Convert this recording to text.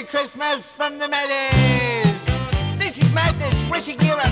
Christmas from the Maddies. This is Madness, wishing you a